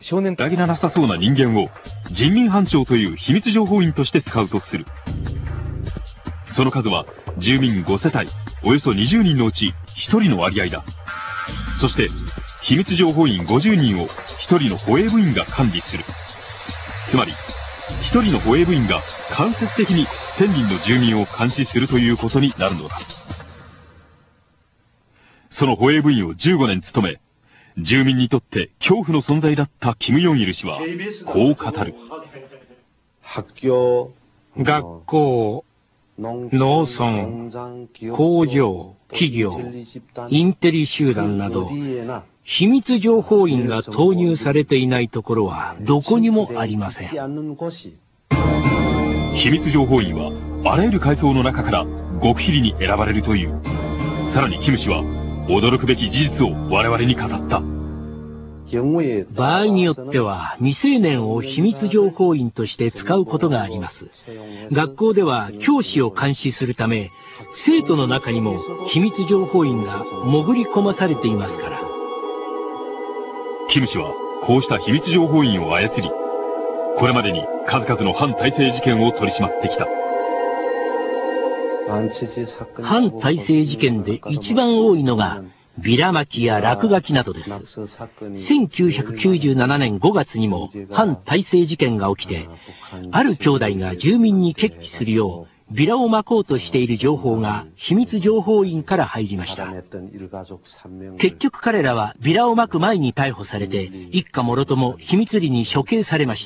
裏切らなさそうな人間を人民班長という秘密情報員としてスカウトする。その数は住民5世帯およそ20人のうち1人の割合だ。そして秘密情報員50人を1人の保衛部員が管理する。つまり1人の保衛部員が間接的に1000人の住民を監視するということになるのだ。その保衛部員を15年務め、住民にとって恐怖の存在だったキム・ヨンイル氏はこう語る。 学校、農村、工場、企業、インテリ集団など、秘密情報員が投入されていないところはどこにもありません。 秘密情報員はあらゆる階層の中から極秘裏に選ばれるという。さらにキム氏は驚くべき事実を我々に語った。 場合によっては未成年を秘密情報員として使うことがあります。学校では教師を監視するため、生徒の中にも秘密情報員が潜り込まされていますから。 キム氏はこうした秘密情報員を操り、これまでに数々の反体制事件を取り締まってきた。 反体制事件で一番多いのがビラ巻きや落書きなどです。1997年5月にも反体制事件が起きて、ある兄弟が住民に決起するようビラを巻こうとしている情報が秘密情報員から入りました。結局彼らはビラを巻く前に逮捕されて、一家もろとも秘密裏に処刑されました。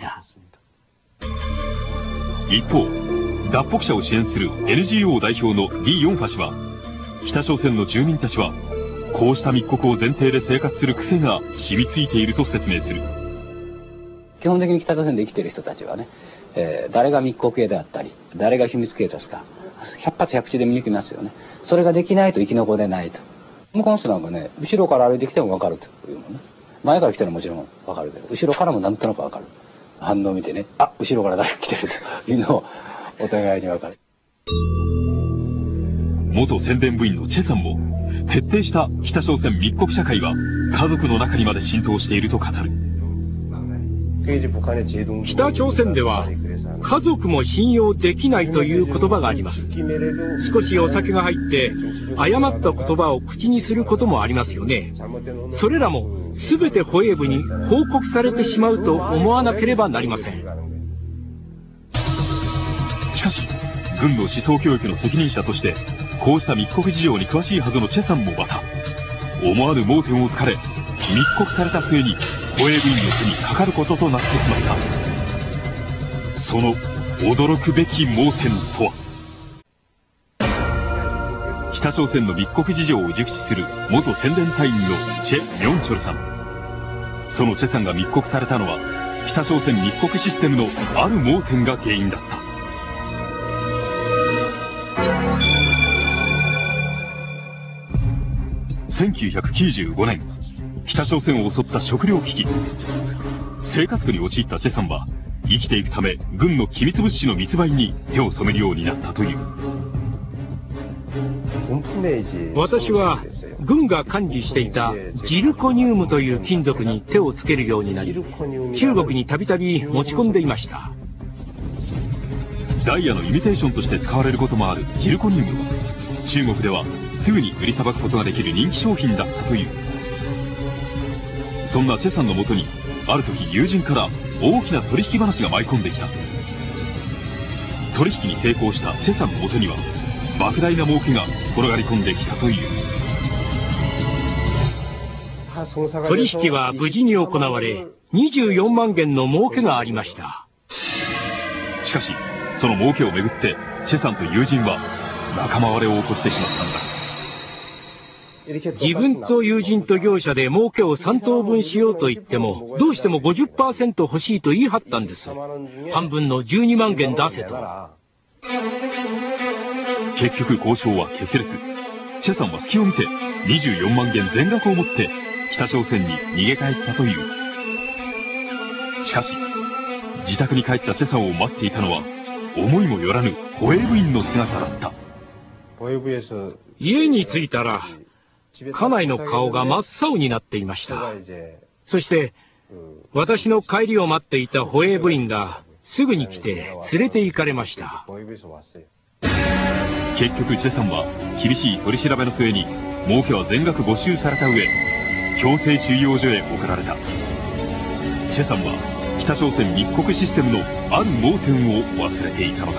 一方、脱北者を支援する NGO 代表のリ・ヨンファ氏は、北朝鮮の住民たちはこうした密告を前提で生活する癖が染みついていると説明する。 基本的に北朝鮮で生きている人たちはね、誰が密告系であったり誰が秘密系ですか、百発百中で見抜きますよね。それができないと生き残れないと。向こうの人なんかね、後ろから歩いてきても分かるというのね。前から来てるのももちろん分かるけど、後ろからもなんとなく分かる。反応を見てね、あ、後ろから誰が来てるというのをお互いに分かる。 元宣伝部員のチェさんも、徹底した北朝鮮密告社会は家族の中にまで浸透していると語る。 北朝鮮では家族も信用できないという言葉があります。少しお酒が入って誤った言葉を口にすることもありますよね。それらも全て保衛部に報告されてしまうと思わなければなりません。 しかし軍の思想教育の責任者としてこうした密告事情に詳しいはずのチェさんもまた、思わぬ盲点を突かれ、密告された末に保衛部員の手にかかることとなってしまった。その驚くべき盲点とは。北朝鮮の密告事情を熟知する元宣伝隊員のチェ・ミョンチョルさん。そのチェさんが密告されたのは、北朝鮮密告システムのある盲点が原因だった。1995年、北朝鮮を襲った食糧危機。生活苦に陥ったチェさんは、生きていくため軍の機密物資の密売に手を染めるようになったという。 私は軍が管理していたジルコニウムという金属に手をつけるようになり、中国にたびたび持ち込んでいました。 ダイヤのイミテーションとして使われることもあるジルコニウムは、中国ではすぐに売りさばくことができる人気商品だったという。そんなチェさんのもとに、ある時友人から大きな取引話が舞い込んできた。取引に成功したチェさんのもとには、莫大な儲けが転がり込んできたという。 取引は無事に行われ、24万元の儲けがありました。 しかし、その儲けをめぐってチェさんと友人は仲間割れを起こしてしまったんだ。 自分と友人と業者で儲けを3等分しようと言っても、どうしても 50% 欲しいと言い張ったんです。半分の12万元出せと。 結局交渉は決裂。チェさんは隙を見て24万元全額を持って北朝鮮に逃げ帰ったという。しかし自宅に帰ったチェさんを待っていたのは、思いもよらぬ保衛部員の姿だった。 家に着いたら家内の顔が真っ青になっていました。そして私の帰りを待っていた保衛部員がすぐに来て連れて行かれました。 結局チェさんは厳しい取り調べの末に儲けは全額没収された上、強制収容所へ送られた。チェさんは北朝鮮密告システムのある盲点を忘れていたのだ。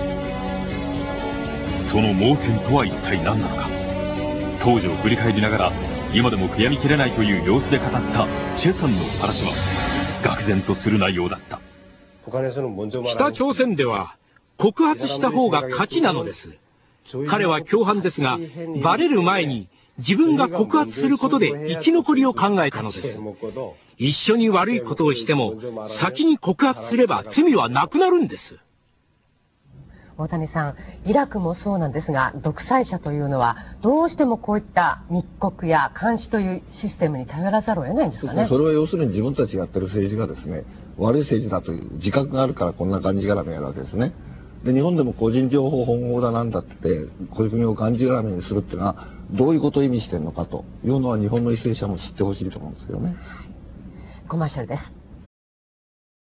その盲点とは一体何なのか。当時を振り返りながら今でも悔やみきれないという様子で語ったチェさんの話は愕然とする内容だった。 北朝鮮では告発した方が勝ちなのです。彼は共犯ですが、バレる前に自分が告発することで生き残りを考えたのです。一緒に悪いことをしても先に告発すれば罪はなくなるんです。 大谷さん、イラクもそうなんですが、独裁者というのはどうしてもこういった密告や監視というシステムに頼らざるを得ないんですかね。 それは要するに自分たちがやってる政治がですね、悪い政治だという自覚があるからこんながんじがらめやるわけですね。で、日本でも個人情報保護法だなんだって取り組みをがんじがらめにするっていうのはどういうことを意味してるのかというのは日本の為政者も知ってほしいと思うんですけどね。 コマーシャルです。